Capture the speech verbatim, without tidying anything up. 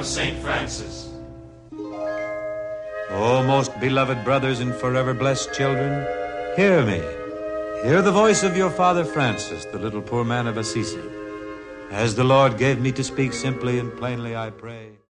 of Saint Francis. O most beloved brothers and forever blessed children, hear me. Hear the voice of your Father Francis, the little poor man of Assisi. As the Lord gave me to speak simply and plainly, I pray.